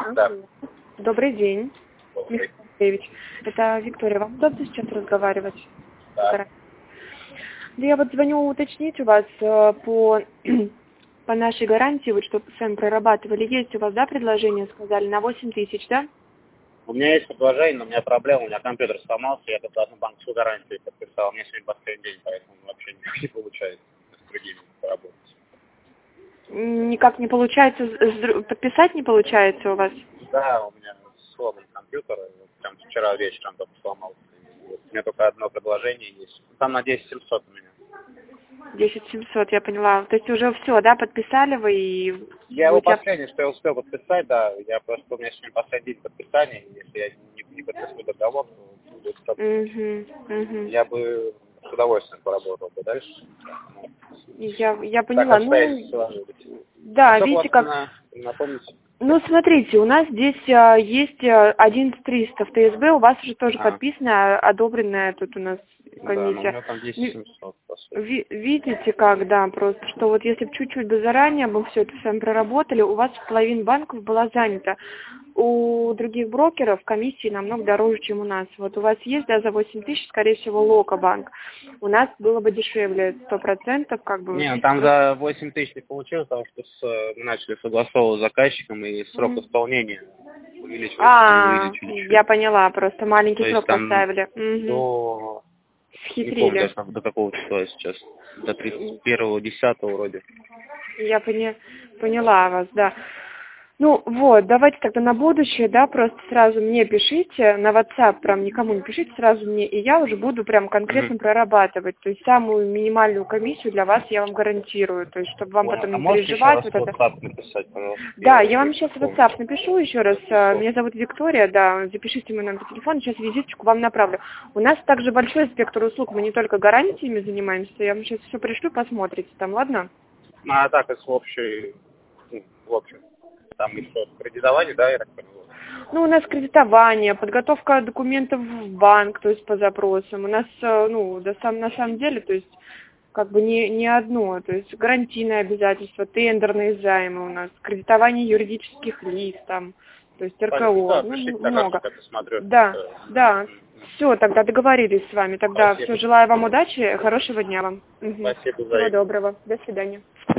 Да. Добрый день, Михаил Андреевич. Это Виктория. Вам удобно сейчас разговаривать? Да. Да, я вот звоню уточнить у вас по нашей гарантии, вот что с вами прорабатывали. Есть у вас, да, предложение, сказали, на 8000, да? У меня есть предложение, но у меня проблема, у меня компьютер сломался, я тут одну банковскую гарантию подписал, у меня сегодня последний день, поэтому вообще не получается с другими поработать. Никак не получается, подписать не получается у вас? Да, у меня сломан компьютер, прям вчера вечером только сломался. У меня только одно предложение есть. Там на 10700 у меня. 10700, я поняла. То есть уже все, да, подписали вы и... Я его последнее, что я успел подписать, да, я просто, у меня сегодня последний день подписания, если я не подпишу договор, то будет стоп. Я бы с удовольствием поработал бы дальше. Я поняла. Да, видите, как... Напомните. Ну, смотрите, у нас здесь есть 11300 в ТСБ, у вас уже тоже подписано, одобренная тут у нас комиссия. Да, у меня там 10700. Видите как, да, просто, что вот если бы чуть-чуть бы заранее мы все это с вами проработали, у вас половина банков была занята. У других брокеров комиссии намного дороже, чем у нас. Вот у вас есть, да, за 8000, скорее всего, Локо-банк. У нас было бы дешевле, 100%, как бы. Не, там за 8000 не получилось, потому что мы начали согласовывать с заказчиком, и срок исполнения увеличили. Я поняла, просто маленький срок поставили. Не помню, до какого числа сейчас. До 31.10 вроде. Я поняла вас, да. Ну вот, давайте тогда на будущее, да, просто сразу мне пишите, на WhatsApp прям никому не пишите, сразу мне, и я уже буду прям конкретно прорабатывать. То есть самую минимальную комиссию для вас я вам гарантирую, то есть чтобы вам потом не переживать. Вот это. WhatsApp написать, пожалуйста. Да, я вам сейчас WhatsApp напишу еще раз. Меня зовут Виктория, да, запишите мой номер телефона, сейчас визиточку вам направлю. У нас также большой спектр услуг, мы не только гарантиями занимаемся, я вам сейчас все пришлю, посмотрите там, ладно? А так, это в общем. Там еще кредитование, да, я так понял? Ну, у нас кредитование, подготовка документов в банк, то есть по запросам. У нас, на самом деле, то есть, как бы не одно, то есть гарантийные обязательства, тендерные займы у нас, кредитование юридических лиц, там, то есть РКО, много. Да. Все, тогда договорились с вами. Тогда все, желаю вам удачи, хорошего дня вам. Спасибо. Всего доброго. До свидания.